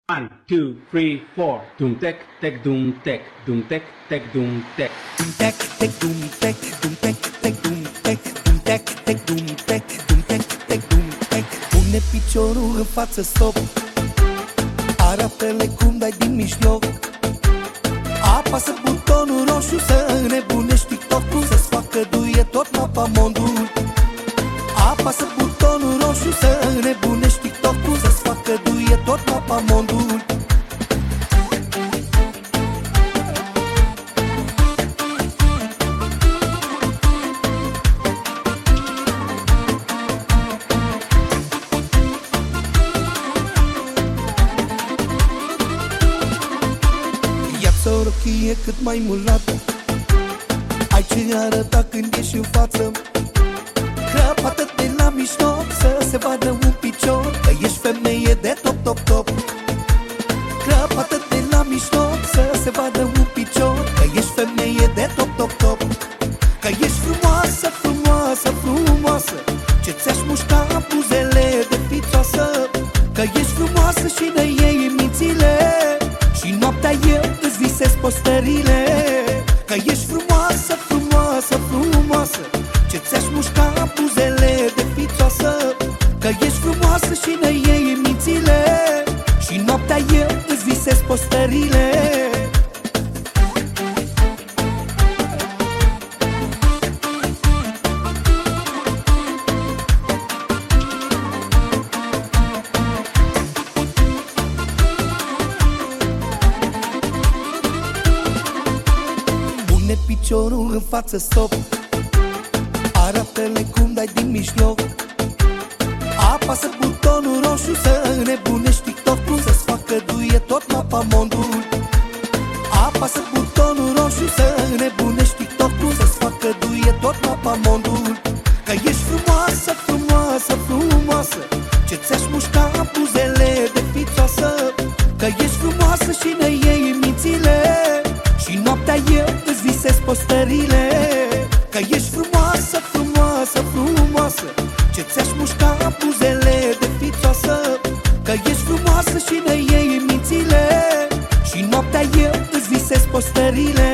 1, 2, 3, 4. Dum tek tek dum tek, dum tek tek dum tek. Dum tek tek dum tek, dum tek tek dum tek, dum tek tek dum tek, dum tek tek dum tek. Pune piciorul în față, stop. Arată-le cum dai din mijloc. Apasă butonul roșu să înnebunești TikTok-ul, să-ți facă duie tot mapamondul. Apasă butonul roșu să înnebunești TikTok-ul, să-ți facă duie tot mapamondul. Ia-ți o rochie cât mai mulată, ai ce arăta când ieși în față. Crăpată de la mijloc să se vadă un picior, că ești femeie de top, top, top. Crăpată de la mijloc să se vadă un picior, că ești femeie de top, top, top. Că ești frumoasă, frumoasă, frumoasă, ce ți-aș mușca buzele de fițoasă. Că ești frumoasă și ne iei mințile, și noaptea eu îți visez postările. Că ești frumoasă, frumoasă, frumoasă, ce ți-aș mușca buzele de fițoasă. Că ești frumoasă și ne iei mințile, și noaptea eu îți visez postările. Pune piciorul în față, stop. Arată-le cum dai din mijloc. Apasă butonul roșu să înnebunești TikTok-ul, să-ți facă duie tot mapamondul. Apasă butonul roșu să înnebunești TikTok-ul, să-ți facă duie tot mapamondul. Că ești frumoasă, frumoasă, frumoasă, ce ți-aș mușca buzele de fițoasă. Că ești frumoasă și ne iei mințile, și noaptea eu îți visez postările. Că ești frumoasă, frumoasă, frumoasă, ce ți-aș mușca buzele de fițoasă. Că ești frumoasă și ne iei mințile, și noaptea eu îți visez postările.